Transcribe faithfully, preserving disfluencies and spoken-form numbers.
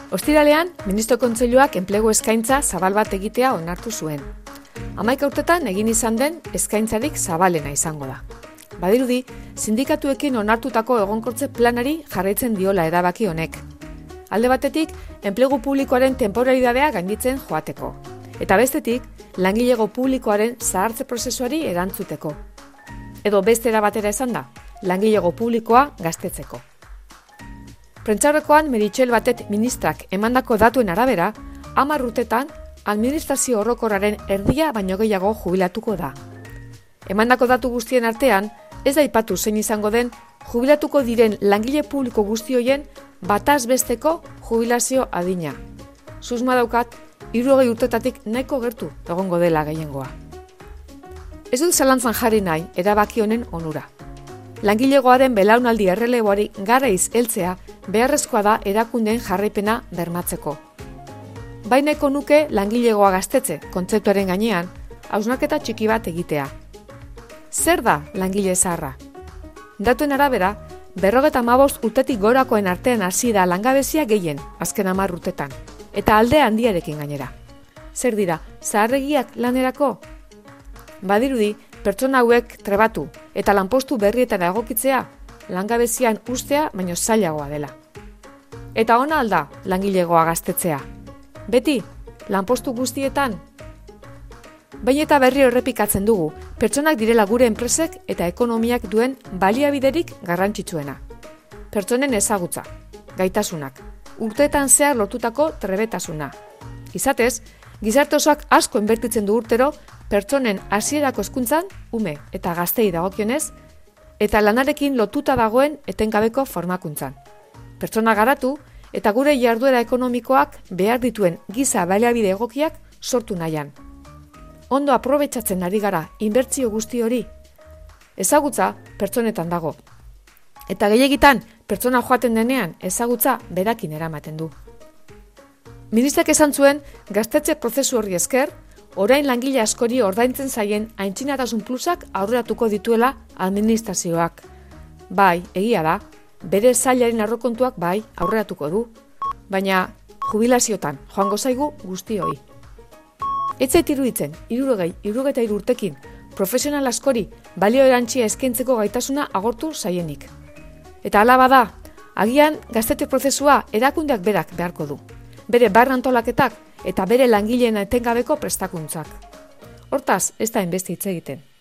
Ostiralean, Ministro Kontseiluak enplegu eskaintza zabal bat egitea onartu zuen. Hamaika urtetan egin izan den eskaintzarik zabalena izango da. Badirudi, sindikatuekin onartutako egonkortze planari jarraitzen diola erabaki honek. Alde batetik, enplegu publikoaren temporalidadea gainditzen joateko. Eta bestetik, langilego publikoaren zahartze prozesuari erantzuteko. Edo beste era batera esan da, langilego publikoa gaztetzeko. Prentsaurrekoan Meritxell Batet ministrak emandako datuen arabera, hamar urtetan administrazio orokorraren erdia baino gehiago jubilatuko da. Emandako datu guztien artean, ez da aipatu zein izango den jubilatuko diren langile publiko guzti horien bataz besteko jubilazio adina. Susma daukat, hirurogei urtetatik nahiko gertu egongo dela gehiengoa. Ez dut zalantzan jarri nahi erabaki honen onura. Langilegoaren belaunaldi erreleboari garaiz heltzea beharrezkoa da erakundeen jarraipena bermatzeko. Baineko nuke langilegoa gaztetze kontzeptuaren gainean, hausnarketa txiki bat egitea. Zer da langile zaharra? Datuen arabera, berrogeta hamabost urtetik gorakoen artean hasi da langabezia gehien azken hamar urtetan, eta alde handiarekin gainera. Zer dira, zaharregiak lanerako? Badirudi, pertsona hauek trebatu eta lanpostu berrietan egokitzea, langabezian ustea baino zailagoa dela. Eta ona alda langilegoa gaztetzea. Beti, lanpostu guztietan. Baina eta berri errepikatzen dugu, pertsonak direla gure enpresek eta ekonomiak duen baliabiderik garrantzitsuena. Pertsonen ezagutza, gaitasunak, urteetan zehar lortutako trebetasuna. Izatez, gizarte osoak asko inbertitzen du urtero pertsonen hasierako hezkuntzan, ume eta gaztei dagokionez, eta lanarekin lotuta dagoen etengabeko formakuntzan. Pertsona garatu eta gure jarduera ekonomikoak behar dituen giza baliabide egokiak sortu nahian. Ondo aprobetxatzen ari gara inbertsio guzti hori. Ezagutza pertsonetan dago. Eta gehiegitan pertsona joaten denean ezagutza berakin eramaten du. Ministrak esan zuen gaztetxe prozesu horri esker, orain langile askori ordaintzen zaien aintzinatasun plusak aurreratuko dituela administrazioak. Bai, egia da, bere sailaren arrokontuak bai aurreratuko du, baina jubilaziotan joango zaigu guztioi. Ez zait iruditzen, hirurogei, hirurogeita hiru urtekin, profesional askori balio erantzia eskaintzeko gaitasuna agortu zaienik. Eta hala bada, agian gaztetxe prozesua erakundeak berak beharko du. Bere barne antolaketak eta bere langileen etengabeko prestakuntzak. Hortaz, ez da hainbeste hitz egiten.